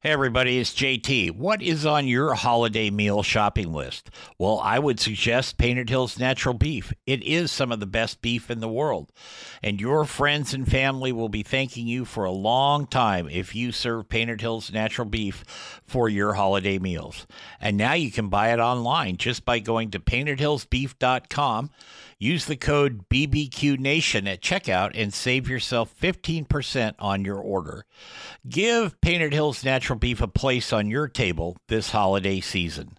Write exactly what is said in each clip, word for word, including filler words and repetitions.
Hey everybody, it's J T. What is on your holiday meal shopping list? Well, I would suggest Painted Hills Natural Beef. It is some of the best beef in the world. And your friends and family will be thanking you for a long time if you serve Painted Hills Natural Beef for your holiday meals. And now you can buy it online just by going to painted hills beef dot com. Use the code B B Q Nation at checkout and save yourself fifteen percent on your order. Give Painted Hills Natural Beef a place on your table this holiday season.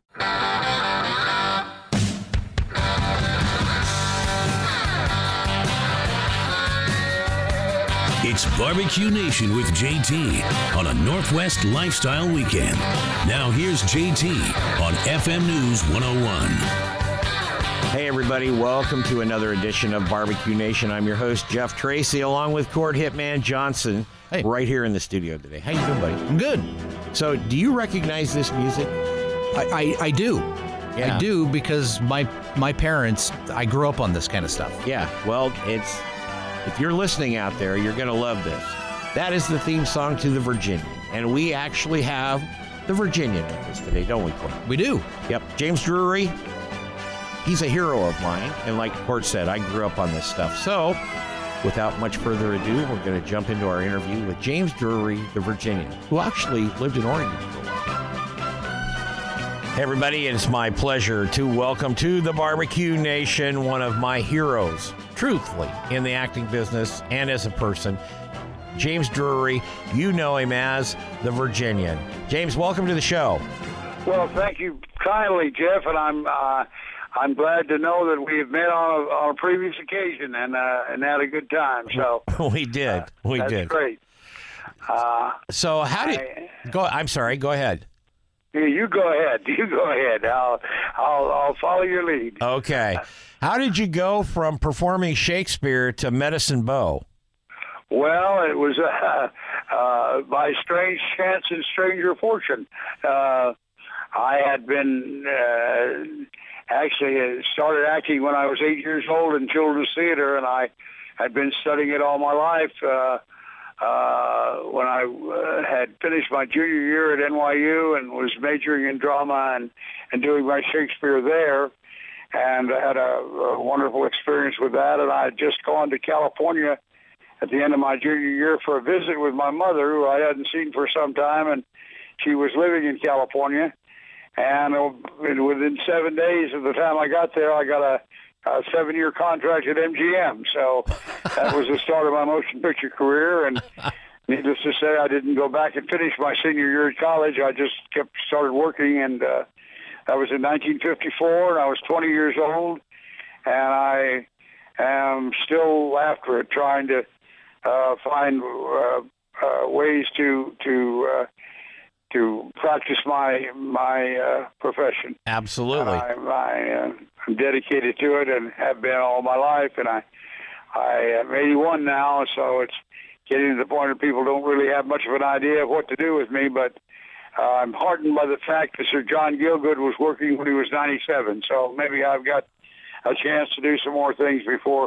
It's Barbecue Nation with J T on a Northwest Lifestyle Weekend. Now here's J T on F M News one oh one. Hey everybody, welcome to another edition of Barbecue Nation. I'm your host, Jeff Tracy, along with Court Hitman Johnson, hey. right here in the studio today. How you doing, buddy? I'm good. So, do you recognize this music? I, I, I do. Yeah. I do because my my parents, I grew up on this kind of stuff. Yeah, well, it's if you're listening out there, you're going to love this. That is the theme song to The Virginian, and we actually have The Virginian with us today, don't we, Court? We do. Yep, James Drury. He's a hero of mine, and like Court said, I grew up on this stuff. So, without much further ado, we're going to jump into our interview with James Drury, the Virginian, who actually lived in Oregon for a while. Hey everybody, it's my pleasure to welcome to the Barbecue Nation one of my heroes, truthfully, in the acting business and as a person, James Drury. You know him as the Virginian. James, welcome to the show. Well, thank you kindly, Jeff, and I'm... Uh, I'm glad to know that we have met on a, on a previous occasion and uh, and had a good time. So we did, uh, we that's did. Great. Uh, so how did I, go? I'm sorry. Go ahead. You go ahead. You go ahead. I'll I'll I'll follow your lead. Okay. How did you go from performing Shakespeare to Medicine Bow? Well, it was uh, uh, by strange chance and stranger fortune. Uh, I had been. Uh, Actually, I started acting when I was eight years old in children's theater, and I had been studying it all my life. Uh, uh, when I uh, had finished my junior year at N Y U and was majoring in drama and, and doing my Shakespeare there, and I had a, a wonderful experience with that. And I had just gone to California at the end of my junior year for a visit with my mother, who I hadn't seen for some time, and she was living in California. And within seven days of the time I got there, I got a, a seven-year contract at M G M. So that was the start of my motion picture career. And needless to say, I didn't go back and finish my senior year at college. I just kept started working, and uh, that was in nineteen fifty-four, and I was twenty years old. And I am still after it, trying to uh, find uh, uh, ways to to uh, to practice my my uh, profession. Absolutely. I, I, uh, I'm dedicated to it and have been all my life, and I, I am eighty-one now, so it's getting to the point where people don't really have much of an idea of what to do with me, but uh, I'm heartened by the fact that Sir John Gielgud was working when he was ninety-seven, so maybe I've got a chance to do some more things before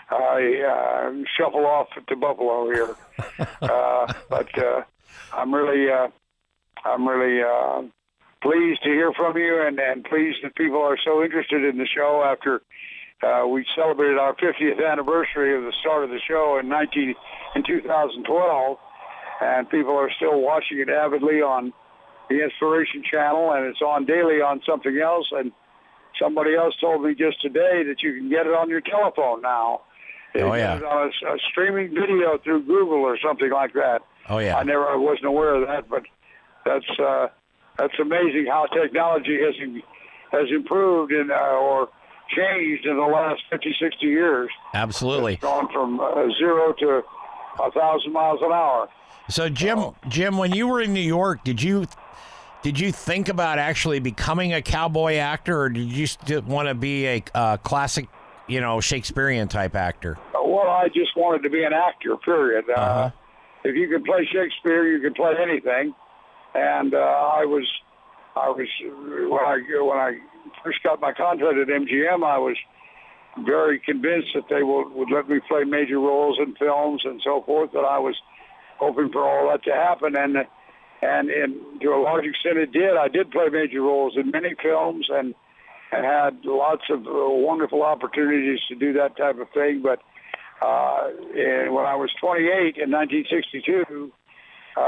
I uh, shuffle off to Buffalo here. uh, but uh, I'm really... Uh, I'm really uh, pleased to hear from you, and, and pleased that people are so interested in the show after uh, we celebrated our fiftieth anniversary of the start of the show in nineteen in two thousand twelve, and people are still watching it avidly on the Inspiration Channel, and it's on daily on something else. And somebody else told me just today that you can get it on your telephone now. Oh, yeah. Get it on a, a streaming video through Google or something like that. Oh, yeah. I never I wasn't aware of that, but That's uh, that's amazing how technology has has improved in, uh, or changed in the last fifty, sixty years. Absolutely. It's gone from uh, zero to a thousand miles an hour. So, Jim, oh. Jim, when you were in New York, did you did you think about actually becoming a cowboy actor, or did you just want to be a uh, classic, you know, Shakespearean type actor? Well, I just wanted to be an actor. Period. Uh, uh-huh. If you could play Shakespeare, you could play anything. And uh, I was, I was when I when I first got my contract at M G M, I was very convinced that they would, would let me play major roles in films and so forth. That I was hoping for all that to happen, and and, and to a large extent it did. I did play major roles in many films and, and had lots of uh, wonderful opportunities to do that type of thing. But uh, and when I was twenty-eight in nineteen sixty-two, uh,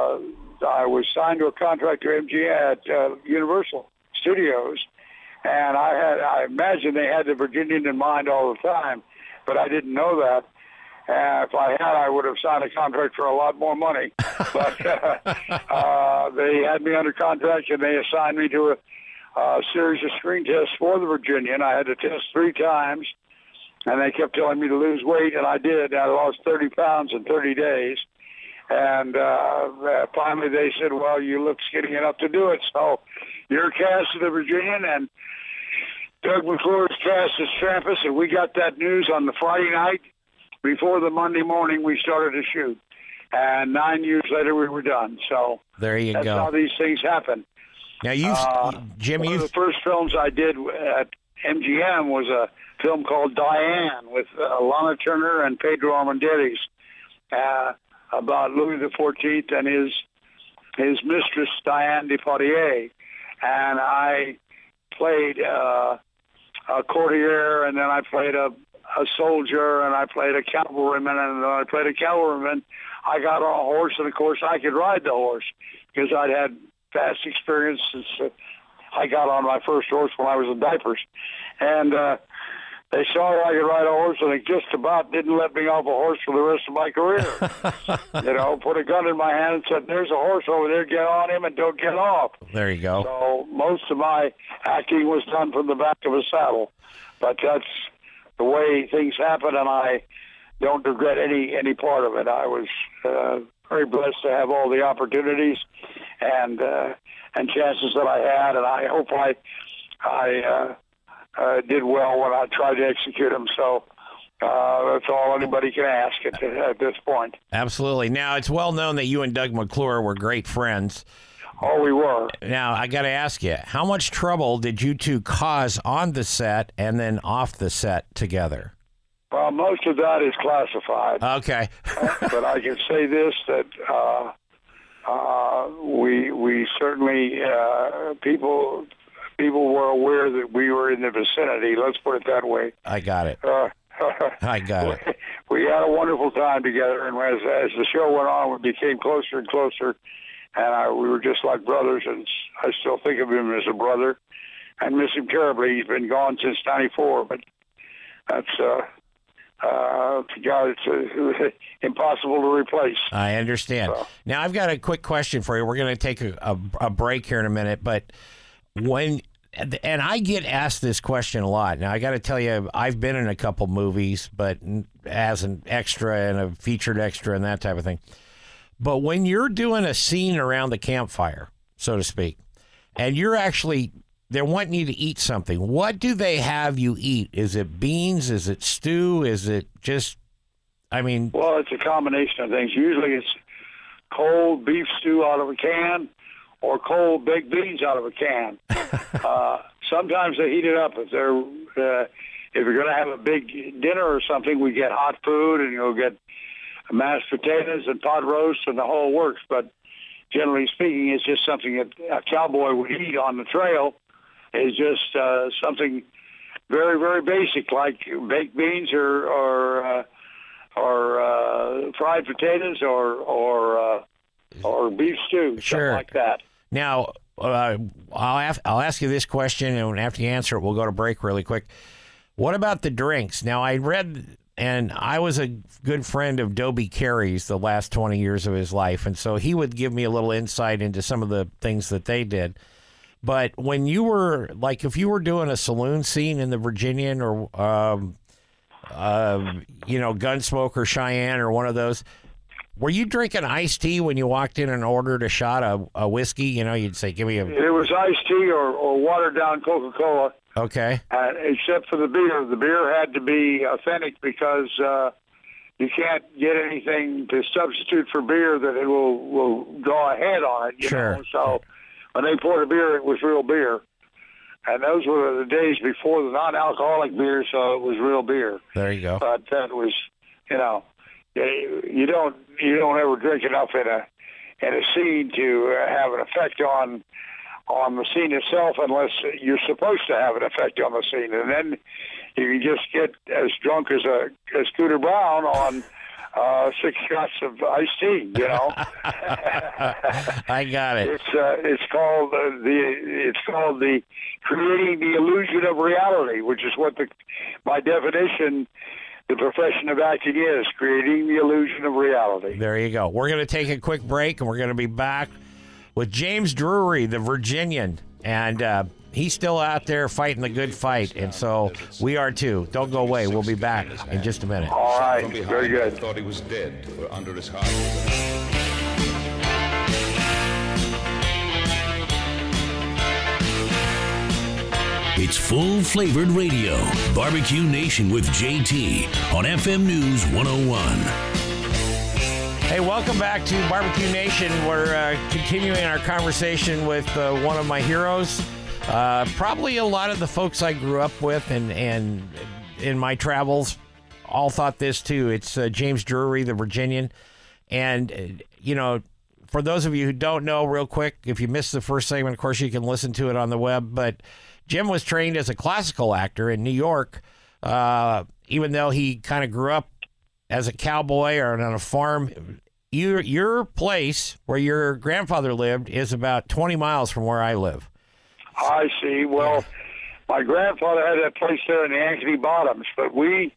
I was signed to a contract to M G M at uh, Universal Studios, and I had I imagine they had the Virginian in mind all the time, but I didn't know that. Uh, if I had, I would have signed a contract for a lot more money. But uh, uh, they had me under contract, and they assigned me to a, a series of screen tests for the Virginian. I had to test three times, and they kept telling me to lose weight, and I did. I lost thirty pounds in thirty days. And uh, finally they said, well, you look skinny enough to do it, so you're cast as the Virginian, and Doug McClure is cast as Trampas, and we got that news on the Friday night. Before the Monday morning, we started to shoot. And nine years later, we were done. So there you that's go. how these things happen. Now, you, uh, Jim, one you of the first films I did at M G M was a film called Diane with uh, Lana Turner and Pedro Armendáriz uh, about Louis the fourteenth and his his mistress, Diane de Poitiers. And I played uh, a courtier, and then I played a a soldier, and I played a cavalryman, and then I played a cavalryman. I got on a horse, and of course I could ride the horse because I'd had past experience since uh, I got on my first horse when I was in diapers. And uh, they saw I could ride a horse, and they just about didn't let me off a horse for the rest of my career. You know, put a gun in my hand and said, there's a horse over there, get on him and don't get off. There you go. So most of my acting was done from the back of a saddle. But that's the way things happen, and I don't regret any any part of it. I was uh, very blessed to have all the opportunities and uh, and chances that I had, and I hope I I uh, uh, did well when I tried to execute them. So uh, that's all anybody can ask at, at this point. Absolutely. Now, it's well known that you and Doug McClure were great friends. Oh, we were. Now, I got to ask you, how much trouble did you two cause on the set and then off the set together? Well, most of that is classified. Okay. But I can say this, that uh, uh, we we certainly, uh, people people were aware that we were in the vicinity. Let's put it that way. I got it. Uh, I got it. We had a wonderful time together, and as, as the show went on, we became closer and closer. And I, we were just like brothers, and I still think of him as a brother and miss him terribly. He's been gone since ninety-four, but that's uh, uh, God, it's uh, impossible to replace. I understand. So. Now, I've got a quick question for you. We're going to take a, a, a break here in a minute, but when, and I get asked this question a lot. Now, I got to tell you, I've been in a couple movies, but as an extra and a featured extra and that type of thing. But when you're doing a scene around the campfire, so to speak, and you're actually, they're wanting you to eat something, what do they have you eat? Is it beans? Is it stew? Is it just, I mean... Well, it's a combination of things. Usually it's cold beef stew out of a can or cold baked beans out of a can. uh, sometimes they heat it up. If they're uh, if you're going to have a big dinner or something, we get hot food, and you'll get mashed potatoes and pot roast and the whole works. But generally speaking, it's just something that a cowboy would eat on the trail. Is just uh, something very, very basic, like baked beans or or uh, or uh, fried potatoes or or uh, or beef stew, Sure. something like that. Now, uh, I'll ask, I'll ask you this question, and after you answer it, we'll go to break really quick. What about the drinks? Now, I read, and I was a good friend of Dobie Carey's the last twenty years of his life, and so he would give me a little insight into some of the things that they did. But when you were, like, if you were doing a saloon scene in the Virginian or, um, uh, you know, Gunsmoke or Cheyenne or one of those, were you drinking iced tea when you walked in and ordered a shot of a whiskey? You know, you'd say, give me a... It was iced tea or, or watered-down Coca-Cola. Okay. Uh, except for the beer. The beer had to be authentic because uh, you can't get anything to substitute for beer that it will, will draw a head on it. You Sure. know? So when they poured a beer, it was real beer. And those were the days before the non-alcoholic beer, so it was real beer. There you go. But that was, you know, you don't you don't ever drink enough in a in a scene to uh, have an effect on on the scene itself, unless you're supposed to have an effect on the scene, and then you can just get as drunk as a as Scooter Brown on uh, six shots of iced tea. You know, I got it. It's uh, it's called uh, the it's called the creating the illusion of reality, which is what the by definition the profession of acting is, creating the illusion of reality. There you go. We're going to take a quick break, and we're going to be back with James Drury, the Virginian, and uh, he's still out there fighting the good fight, and so we are too. Don't go away. We'll be back in just a minute. All right. Very good. Thought he was dead or under his heart. It's full-flavored radio. Barbecue Nation with J T on F M News one oh one. Hey, welcome back to Barbecue Nation. We're uh, continuing our conversation with uh, one of my heroes. Uh, probably a lot of the folks I grew up with and, and in my travels all thought this too. It's uh, James Drury, the Virginian. And, uh, you know, for those of you who don't know, real quick, if you missed the first segment, of course, you can listen to it on the web. But Jim was trained as a classical actor in New York, uh, even though he kind of grew up as a cowboy or on a farm. Your your place where your grandfather lived is about twenty miles from where I live. I see. Well, my grandfather had that place there in the Ankeny Bottoms, but we,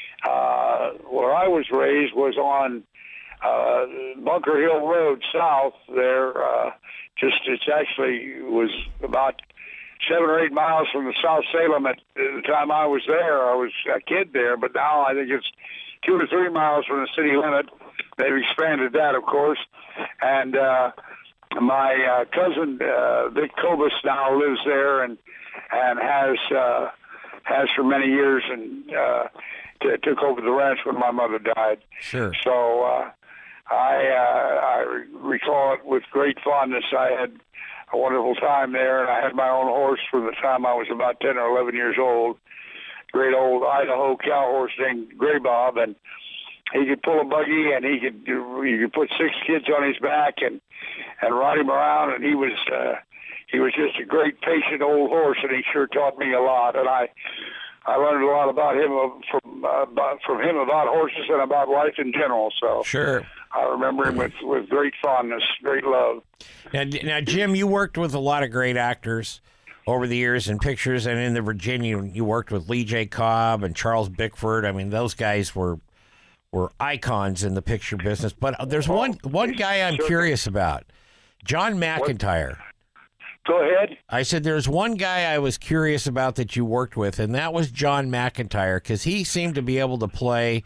uh, where I was raised, was on uh, Bunker Hill Road south there. Uh, just it's actually was about seven or eight miles from the South Salem at the time I was there. I was a kid there, but now I think it's two or three miles from the city limit. They've expanded that, of course. And uh, my uh, cousin uh, Vic Kobus now lives there and and has uh, has for many years and uh, t- took over the ranch when my mother died. Sure. So uh, I uh, I recall it with great fondness. I had a wonderful time there, and I had my own horse from the time I was about ten or eleven years old. Great old Idaho cow horse named Gray Bob, and he could pull a buggy, and he could you could put six kids on his back and and ride him around, and he was uh, he was just a great patient old horse, and he sure taught me a lot, and I I learned a lot about him uh, from uh, about, from him about horses and about life in general. So Sure. I remember him with, with great fondness, great love. Now, now, Jim, you worked with a lot of great actors over the years in pictures, and in the Virginia, you worked with Lee J. Cobb and Charles Bickford. I mean, those guys were were icons in the picture business. But there's one one guy I'm curious about, John McIntyre. Go ahead. I said there's one guy I was curious about that you worked with, and that was John McIntyre, because he seemed to be able to play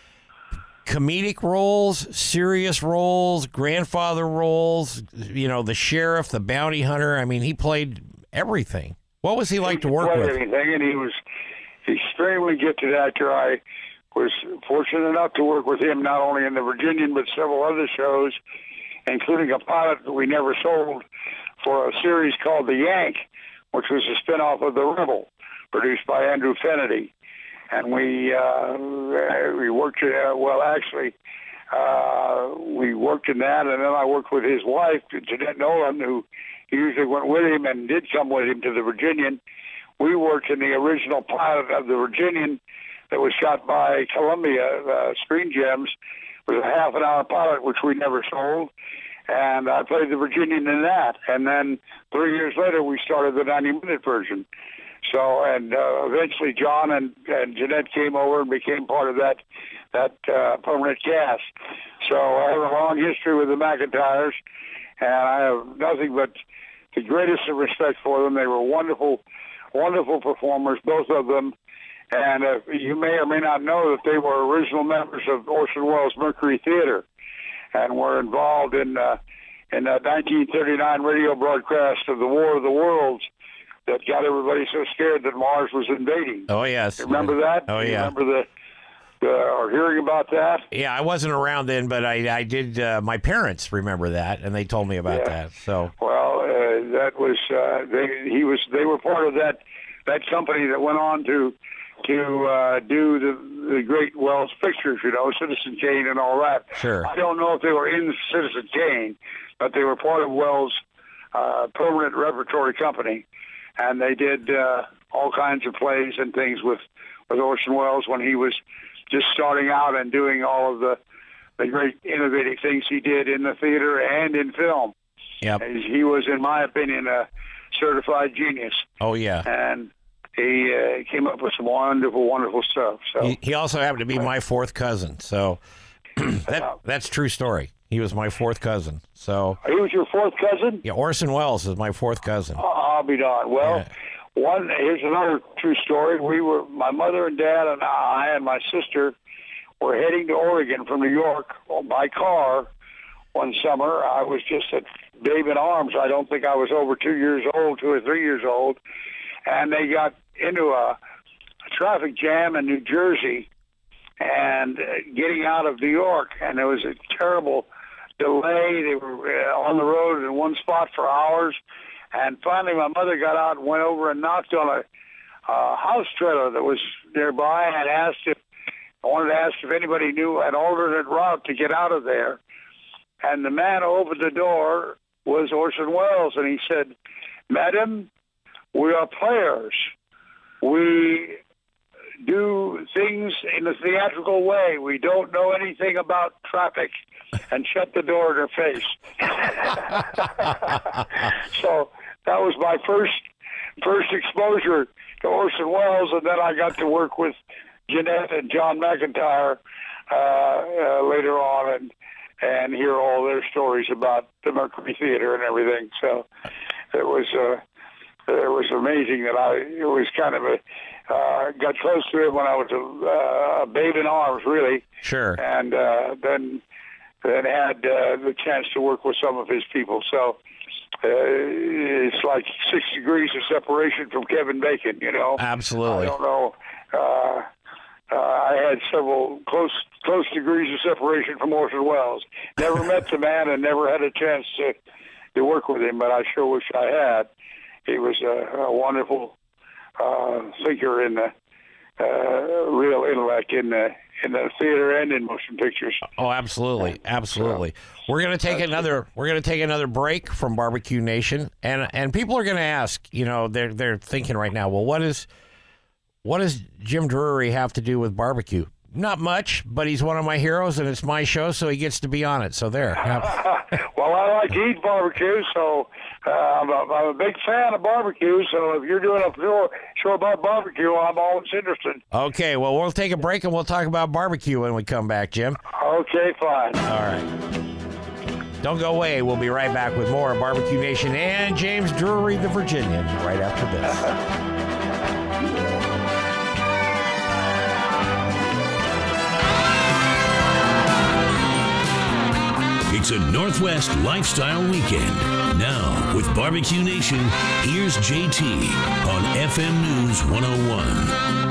comedic roles, serious roles, grandfather roles, you know, the sheriff, the bounty hunter. I mean, he played everything. What was he like to work played with? Anything, and he was extremely gifted actor. I was fortunate enough to work with him not only in the Virginian but several other shows, including a pilot that we never sold for a series called The Yank, which was a spinoff of The Rebel, produced by Andrew Fenady. And we uh, we worked, uh, well, actually, uh, we worked in that, and then I worked with his wife, Jeanette Nolan, who usually went with him and did come with him to the Virginian. We worked in the original pilot of the Virginian that was shot by Columbia uh, Screen Gems. It was a half an hour pilot, which we never sold. And I played the Virginian in that. And then three years later, we started the ninety-minute version. So, and uh, eventually John and, and Jeanette came over and became part of that that uh, permanent cast. So I have a long history with the McIntyres, and I have nothing but the greatest of respect for them. They were wonderful, wonderful performers, both of them. And uh, you may or may not know that they were original members of Orson Welles' Mercury Theater, and were involved in uh, in a nineteen thirty-nine radio broadcast of the War of the Worlds that got everybody so scared that Mars was invading. Oh, yes. You remember that? Oh, you yeah. Remember the, the or hearing about that? Yeah, I wasn't around then, but I, I did. Uh, my parents remember that, and they told me about Yeah. that. So, Well, uh, that was uh, they. He was. They were part of that that company that went on to to uh, do the, the great Wells pictures, you know, Citizen Kane and all that. Sure. I don't know if they were in Citizen Kane, but they were part of Wells' uh, permanent repertory company, and they did uh, all kinds of plays and things with, with Orson Welles when he was just starting out and doing all of the, the great innovative things he did in the theater and in film. Yep. He was, in my opinion, a certified genius. Oh, yeah. And he uh, came up with some wonderful, wonderful stuff. So He, he also happened to be my fourth cousin, so that that's a true story. He was my fourth cousin. So he was your fourth cousin? yeah, Orson Welles is my fourth cousin. Oh, I'll be darned. Well, Yeah. one here's another true story. We were, my mother and dad and I and my sister were heading to Oregon from New York by car one summer. I was just at babe in arms. I don't think I was over two years old, two or three years old. And they got into a, a traffic jam in New Jersey and uh, getting out of New York. And there was a terrible delay. They were uh, on the road in one spot for hours. And finally my mother got out and went over and knocked on a, a house trailer that was nearby and asked if, I wanted to ask if anybody knew an alternate route to get out of there. And the man who opened the door was Orson Welles, and he said, "Madam, we are players. We do things in a theatrical way. We don't know anything about traffic," and shut the door in her face. So that was my first first exposure to Orson Welles, and then I got to work with Jeanette and John McIntyre uh, uh, later on, and and hear all their stories about the Mercury Theater and everything. So it was uh, it was amazing that I it was kind of a uh, got close to it when I was a, uh, a babe in arms, really. Sure. And uh, then then had uh, the chance to work with some of his people. So uh, it's like six degrees of separation from Kevin Bacon, you know. Absolutely. I don't know. Uh, Uh, I had several close close degrees of separation from Orson Welles. Never met the man and never had a chance to, to work with him, but I sure wish I had. He was a, a wonderful uh, thinker in the uh, real intellect in the in the theater and in motion pictures. Oh, absolutely, absolutely. We're gonna take another. We're gonna take another break from Barbecue Nation, and and people are gonna ask. You know, they're they're thinking right now. Well, what is What does Jim Drury have to do with barbecue? Not much, but he's one of my heroes, and it's my show, so he gets to be on it. So there. Well, I like to eat barbecue, so uh, I'm, a, I'm a big fan of barbecue. So if you're doing a show, show about barbecue, I'm always interested. Okay, well, we'll take a break, and we'll talk about barbecue when we come back, Jim. Okay, fine. All right. Don't go away. We'll be right back with more Barbecue Nation and James Drury, the Virginian, right after this. It's a Northwest Lifestyle Weekend. Now, with Barbecue Nation, here's J T on F M News one oh one.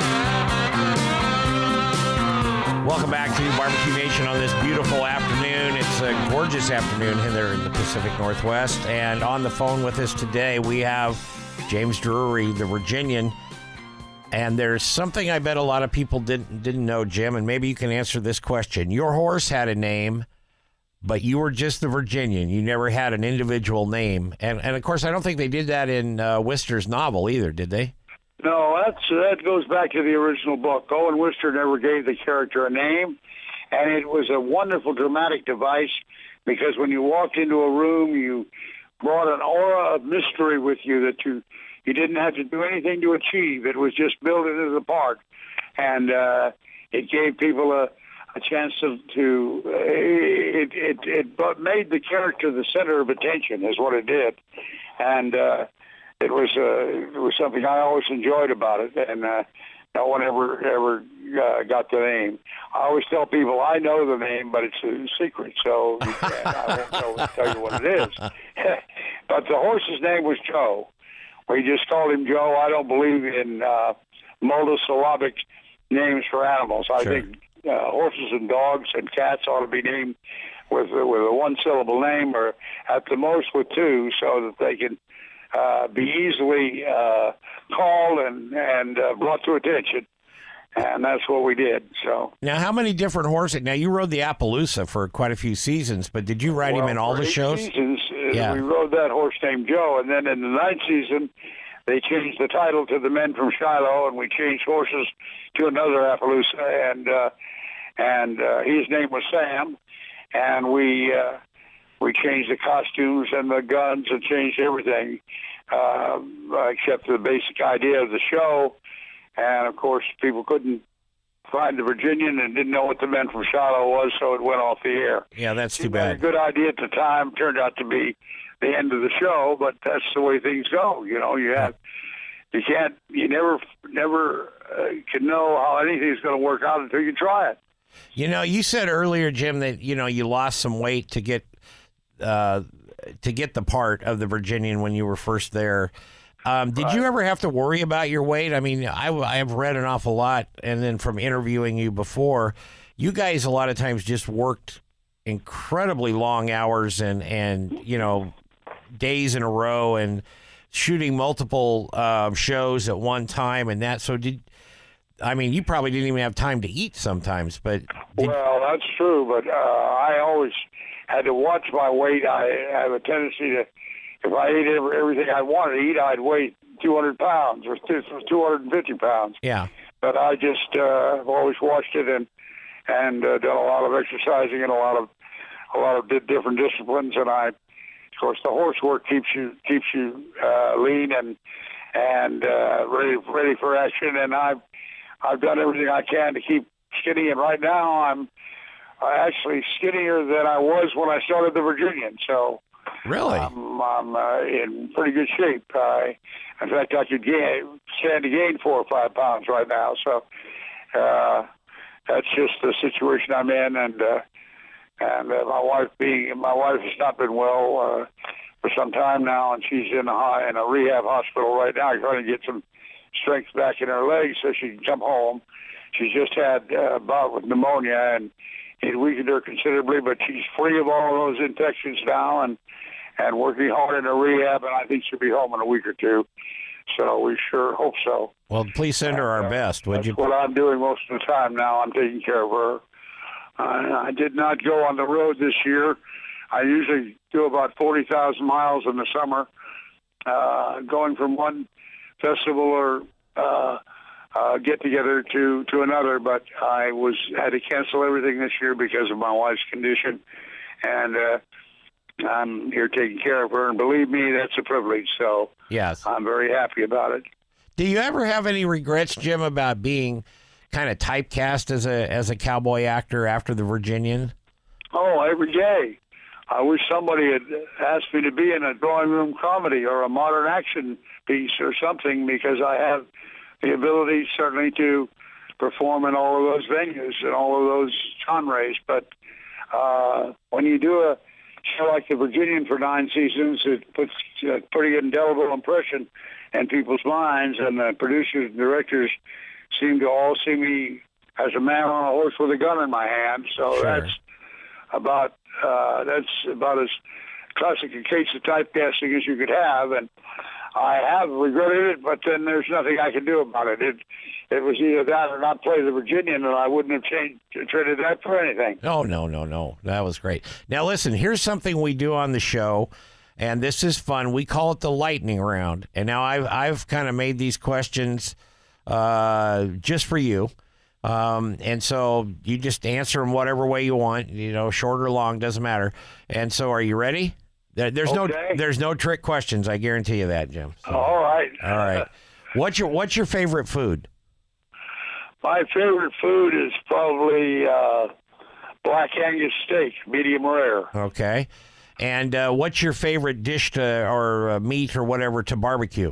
Welcome back to Barbecue Nation on this beautiful afternoon. It's a gorgeous afternoon here in the Pacific Northwest. And on the phone with us today, we have James Drury, the Virginian. And there's something I bet a lot of people didn't didn't know, Jim, and maybe you can answer this question. Your horse had a name, but you were just the Virginian. You never had an individual name. And, and of course, I don't think they did that in uh, Wister's novel either, did they? No, that's that goes back to the original book. Owen Wister never gave the character a name, and it was a wonderful dramatic device because when you walked into a room, you brought an aura of mystery with you that you you didn't have to do anything to achieve. It was just built into the part, and uh, it gave people a a chance to, to uh, it, it, it made the character the center of attention is what it did. And uh, it was uh, it was something I always enjoyed about it, and uh, no one ever ever uh, got the name. I always tell people I know the name, but it's a secret, so you can't, I won't know, tell you what it is. But the horse's name was Joe. We just called him Joe. I don't believe in uh, monosyllabic names for animals. I Sure. think uh, horses and dogs and cats ought to be named with with a one syllable name, or at the most with two, so that they can uh, be easily uh, called and and uh, brought to attention. and that's what we did. So Now, how many different horses? Now, you rode the Appaloosa for quite a few seasons, but did you ride well, him in all for the eight shows? Seasons, uh, Yeah. we rode that horse named Joe, and then in the ninth season, they changed the title to the Men from Shiloh, and we changed horses to another Appaloosa, and uh, and uh, his name was Sam, and we uh, we changed the costumes and the guns and changed everything, uh, except the basic idea of the show. And of course, people couldn't find the Virginian and didn't know what the Men from Shiloh was, so it went off the air. Yeah, that's too Seemed like bad. a good idea at the time. Turned out to be the end of the show, but that's the way things go. You know, you have you can't you never never uh, can know how anything's going to work out until you try it. You know, you said earlier, Jim, that you know you lost some weight to get uh, to get the part of the Virginian when you were first there. Um, did you ever have to worry about your weight? I mean, I, I have read an awful lot, and then from interviewing you before, you guys a lot of times just worked incredibly long hours and and you know days in a row and shooting multiple uh, shows at one time and that. So did I mean you probably didn't even have time to eat sometimes, but did, Well, that's true, but uh, I always had to watch my weight. I have a tendency to, if I ate every, everything I wanted to eat, I'd weigh two hundred pounds or two hundred fifty pounds. yeah. But I just uh, have always watched it and and uh, done a lot of exercising and a lot of a lot of di- different disciplines. And I, of course, the horse work keeps you keeps you uh, lean and and uh, ready ready for action. And I've I've done everything I can to keep skinny. And right now I'm uh, actually skinnier than I was when I started the Virginian. So Really? I'm, I'm uh, in pretty good shape. I, in fact, I could gain, stand to gain four or five pounds right now. So uh, that's just the situation I'm in. And uh, and uh, my wife being my wife has not been well uh, for some time now, and she's in a in a rehab hospital right now, trying to get some strength back in her legs so she can come home. She's just had uh, a bout with pneumonia, and it weakened her considerably, but she's free of all those infections now, and and working hard in her rehab, and I think she'll be home in a week or two. So we sure hope so. Well, please send her our best, would That's you? what I'm doing most of the time now. I'm taking care of her. Uh, I did not go on the road this year. I usually do about forty thousand miles in the summer, uh, going from one festival or uh, uh, get-together to, to another, but I was had to cancel everything this year because of my wife's condition, and uh, I'm here taking care of her, and believe me, that's a privilege, so Yes. I'm very happy about it. Do you ever have any regrets, Jim, about being kind of typecast as a as a cowboy actor after the Virginian? Oh, every day. I wish somebody had asked me to be in a drawing room comedy or a modern action piece or something, because I have the ability certainly to perform in all of those venues and all of those genres. But uh, when you do a show like the Virginian for nine seasons, it puts a pretty indelible impression in people's minds, and the producers and directors seem to all see me as a man on a horse with a gun in my hand. So Sure. that's about uh, that's about as classic a case of typecasting as you could have, and I have regretted it, but then there's nothing I can do about it. It it was either that or not play the Virginian, and I wouldn't have changed traded that for anything. Oh, no, no, no. That was great. Now, listen, here's something we do on the show, and this is fun. We call it the lightning round. And now I've, I've kind of made these questions uh, just for you. Um, and so you just answer them whatever way you want, you know, short or long, doesn't matter. And so are you ready? There, there's Okay. no there's no trick questions. I guarantee you that, Jim. So, All right. all right. What's your what's your favorite food? My favorite food is probably uh, black Angus steak, medium rare. Okay. And uh, what's your favorite dish to or uh, meat or whatever to barbecue?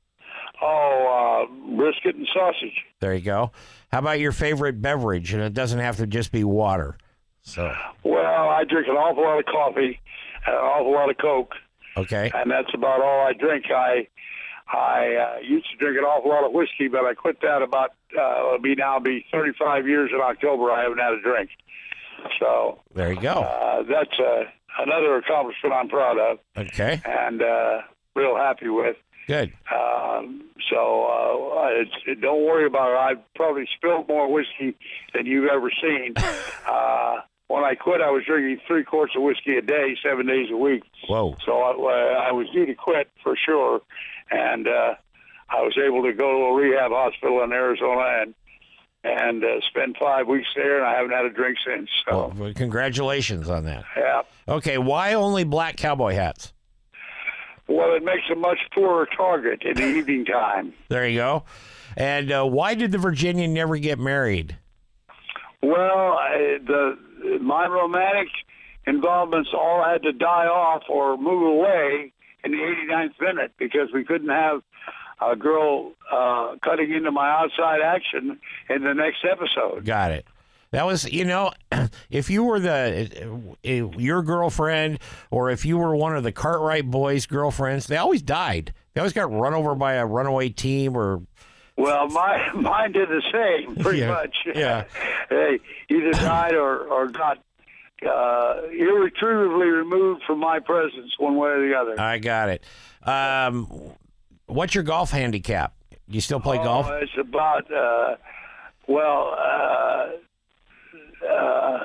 Oh, uh, brisket and sausage. There you go. How about your favorite beverage? And it doesn't have to just be water. So, Well, I drink an awful lot of coffee and an awful lot of Coke, okay. and that's about all I drink. I I uh, used to drink an awful lot of whiskey, but I quit that about uh, it'll be now be thirty-five years in October. I haven't had a drink, so There you go. uh, that's uh, another accomplishment I'm proud of Okay. and uh, real happy with. Good. Um, so uh, it's, don't worry about it. I've probably spilled more whiskey than you've ever seen. Uh, when I quit, I was drinking three quarts of whiskey a day, seven days a week. Whoa. So I, I was due to quit for sure. And uh, I was able to go to a rehab hospital in Arizona and and uh, spend five weeks there, and I haven't had a drink since. So, well, congratulations on that. Yeah. Okay, why only black cowboy hats? Well, it makes a much poorer target in the evening time. There you go. And uh, why did the Virginian never get married? Well, I, the my romantic involvements all had to die off or move away in the eighty-ninth minute because we couldn't have a girl uh, cutting into my outside action in the next episode. Got it. That was, you know, if you were the uh, your girlfriend or if you were one of the Cartwright boys' girlfriends, they always died. They always got run over by a runaway team or... Well, my, mine did the same, pretty yeah. much. Yeah. They either died or, or got uh, irretrievably removed from my presence one way or the other. I got it. Um, what's your golf handicap? Do you still play oh, golf? It's about, uh, well, uh, uh,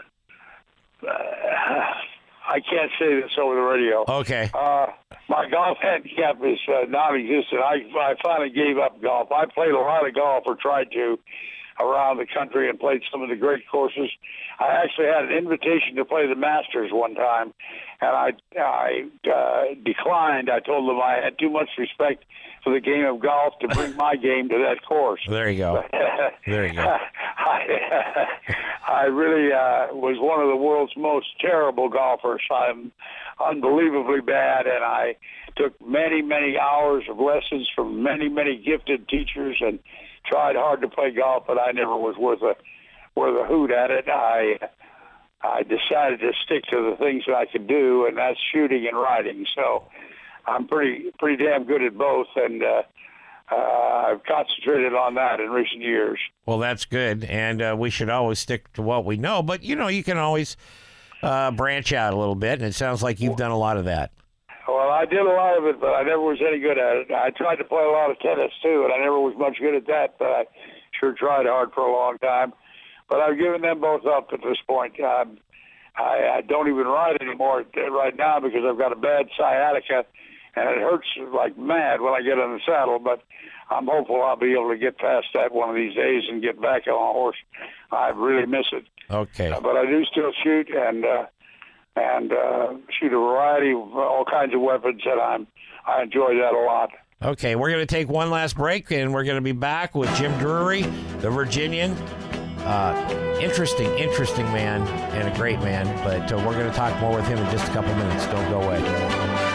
I can't say this over the radio. Okay. Uh, my golf handicap is uh, non-existent. I, I finally gave up golf. I played a lot of golf, or tried to, around the country and played some of the great courses. I actually had an invitation to play the Masters one time, and I, I uh, declined. I told them I had too much respect for the game of golf to bring my game to that course. There you go. There you go. I, I really uh, was one of the world's most terrible golfers. I'm unbelievably bad, and I took many, many hours of lessons from many, many gifted teachers and tried hard to play golf, but I never was worth a worth a hoot at it. I I decided to stick to the things that I could do, and that's shooting and riding. So I'm pretty pretty damn good at both, and uh, uh, I've concentrated on that in recent years. Well, that's good, and uh, we should always stick to what we know. But you know, you can always uh, branch out a little bit, and it sounds like you've done a lot of that. Well, I did a lot of it, but I never was any good at it. I tried to play a lot of tennis, too, and I never was much good at that, but I sure tried hard for a long time. But I've given them both up at this point. Um, I, I don't even ride anymore right now because I've got a bad sciatica, and it hurts like mad when I get on the saddle, but I'm hopeful I'll be able to get past that one of these days and get back on a horse. I really miss it. Okay. Uh, but I do still shoot, and... Uh, and uh, shoot a variety of all kinds of weapons, and I'm, I enjoy that a lot. Okay, we're going to take one last break, and we're going to be back with Jim Drury, the Virginian. Uh, interesting, interesting man, and a great man, but uh, we're going to talk more with him in just a couple minutes. Don't go away.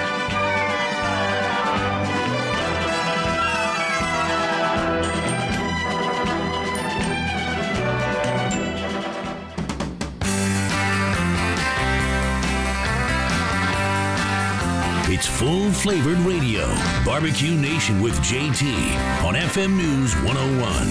It's full-flavored radio. Barbecue Nation with J T on F M News one oh one.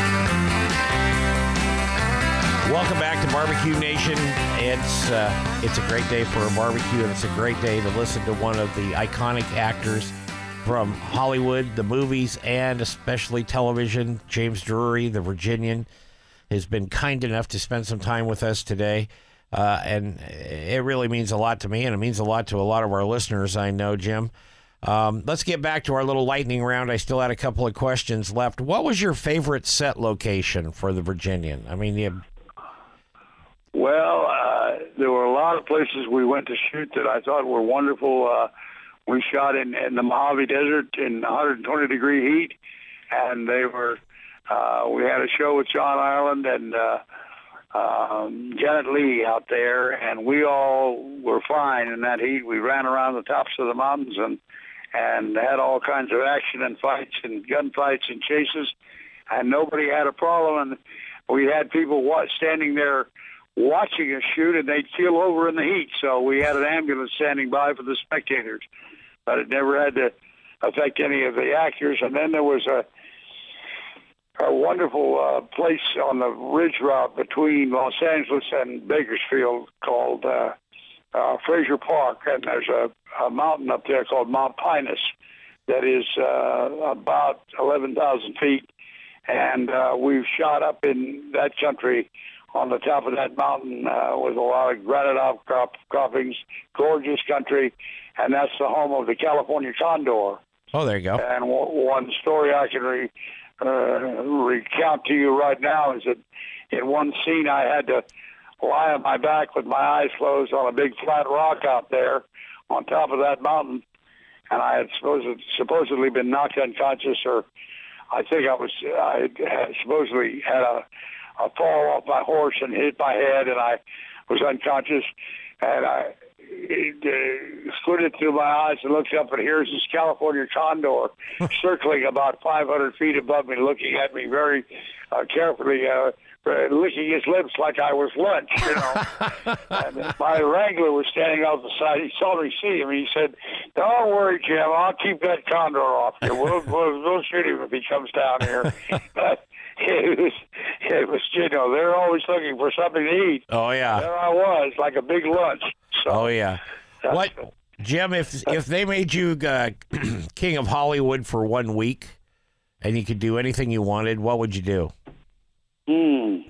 Welcome back to Barbecue Nation. It's uh, it's a great day for a barbecue, and it's a great day to listen to one of the iconic actors from Hollywood, the movies, and especially television. James Drury, the Virginian, has been kind enough to spend some time with us today. Uh, and it really means a lot to me, and it means a lot to a lot of our listeners, I know, Jim. Um, let's get back to our little lightning round. I still had a couple of questions left. What was your favorite set location for the Virginian? I mean, you... Well, uh, there were a lot of places we went to shoot that I thought were wonderful. Uh, we shot in, in the Mojave Desert in one hundred twenty degree heat, and they were. Uh, we had a show with John Ireland and uh, um, Janet Leigh out there, and we all were fine in that heat. We ran around the tops of the mountains and and had all kinds of action and fights and gunfights and chases, and nobody had a problem. And we had people watch, standing there watching us shoot, and they'd keel over in the heat. So we had an ambulance standing by for the spectators, but it never had to affect any of the actors. And then there was a a wonderful uh, place on the ridge route between Los Angeles and Bakersfield called uh, uh, Fraser Park, and there's a, a mountain up there called Mount Pinus, that is uh, about eleven thousand feet. And uh, we've shot up in that country on the top of that mountain uh, with a lot of granite outcroppings, gorgeous country, and that's the home of the California condor. Oh, there you go. And w- one story I can re- uh, recount to you right now is that in one scene I had to lie on my back with my eyes closed on a big flat rock out there on top of that mountain, and I had supposed, supposedly been knocked unconscious, or I think I was I had supposedly had a, a fall off my horse and hit my head, and I was unconscious, and I it, uh, squinted through my eyes and looked up, and here's this California condor circling about five hundred feet above me, looking at me very uh, carefully, uh, licking his lips like I was lunch, you know. And my wrangler was standing out the side. He saw me see him, and he said, "Don't worry, Jim. I'll keep that condor off you. We'll, we'll, we'll shoot him if he comes down here." But it was, it was, you know, they're always looking for something to eat. Oh, yeah. There I was, like a big lunch. So, oh, yeah. What, Jim, if if they made you uh, king of Hollywood for one week and you could do anything you wanted, what would you do? Hmm.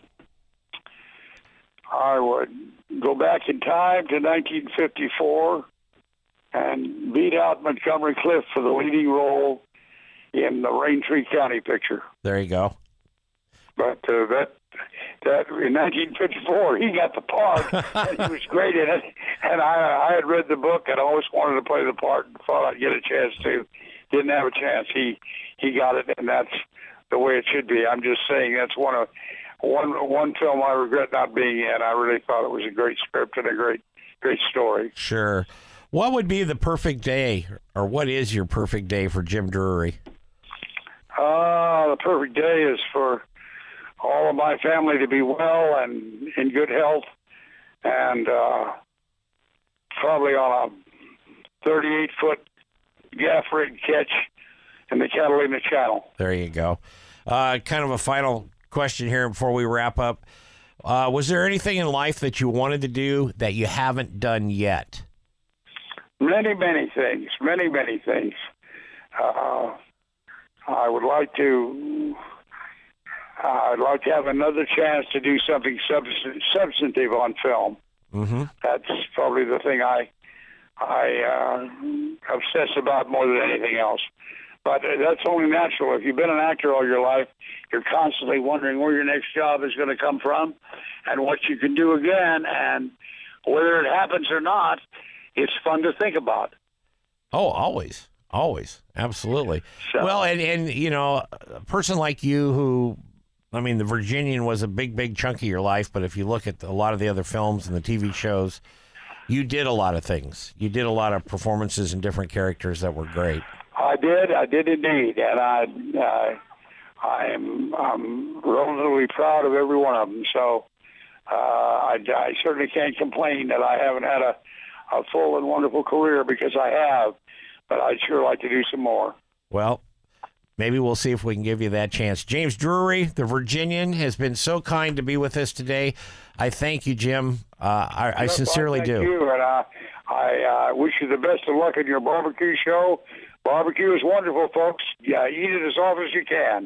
I would go back in time to nineteen fifty-four and beat out Montgomery Clift for the leading role in the Raintree County picture. There you go. But uh, that that in nineteen fifty-four, he got the part, and he was great in it. And I, I had read the book, and I always wanted to play the part, and thought I'd get a chance to. Didn't have a chance. He he got it, and that's the way it should be. I'm just saying that's one of one one film I regret not being in. I really thought it was a great script and a great great story. Sure. What would be the perfect day, or what is your perfect day for Jim Drury? Uh, the perfect day is for all of my family to be well and in good health, and uh, probably on a thirty-eight foot gaff rig catch in the Catalina Channel. There you go. Uh, kind of a final question here before we wrap up. Uh, was there anything in life that you wanted to do that you haven't done yet? Many, many things. Many, many things. Uh, I would like to. Uh, I'd like to have another chance to do something subst- substantive on film. Mm-hmm. That's probably the thing I I uh, obsess about more than anything else. But that's only natural. If you've been an actor all your life, you're constantly wondering where your next job is going to come from and what you can do again. And whether it happens or not, it's fun to think about. Oh, always. Always. Absolutely. So, well, and, and, you know, a person like you who, I mean, The Virginian was a big, big chunk of your life, but if you look at a lot of the other films and the T V shows, you did a lot of things. You did a lot of performances and different characters that were great. I did. I did indeed. And I, uh, I'm, I'm relatively proud of every one of them. So uh, I, I certainly can't complain that I haven't had a, a full and wonderful career, because I have. But I'd sure like to do some more. Well, maybe we'll see if we can give you that chance. James Drury, The Virginian, has been so kind to be with us today. I thank you, Jim. Uh, I, I sincerely thank do. You, and I, I uh, wish you the best of luck in your barbecue show. Barbecue is wonderful, folks. Yeah, eat it as often as you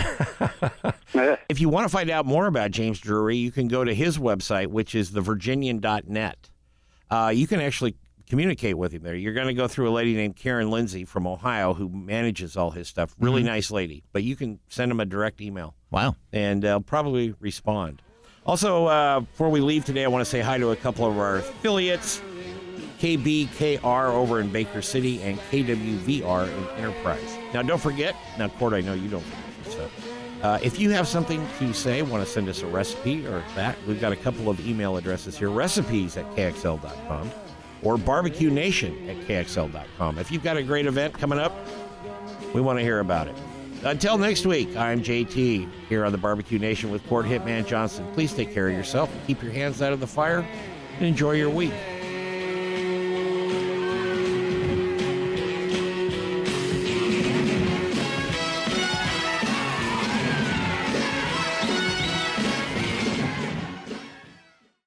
can. If you want to find out more about James Drury, you can go to his website, which is the virginian dot net. Uh, you can actually communicate with him there. You're going to go through a lady named Karen Lindsay from Ohio who manages all his stuff. Really Mm-hmm. nice lady. But you can send him a direct email. Wow. And they'll probably respond. Also, uh, before we leave today, I want to say hi to a couple of our affiliates, K B K R over in Baker City and K W V R in Enterprise. Now, don't forget, now, Cord, I know you don't forget this stuff. Uh, if you have something to say, want to send us a recipe or that, we've got a couple of email addresses here, recipes at K X L dot com or barbecue nation at K X L dot com. If you've got a great event coming up, we want to hear about it. Until next week, I'm J T here on the Barbecue Nation with Cord Hitman Johnson. Please take care of yourself and keep your hands out of the fire and enjoy your week.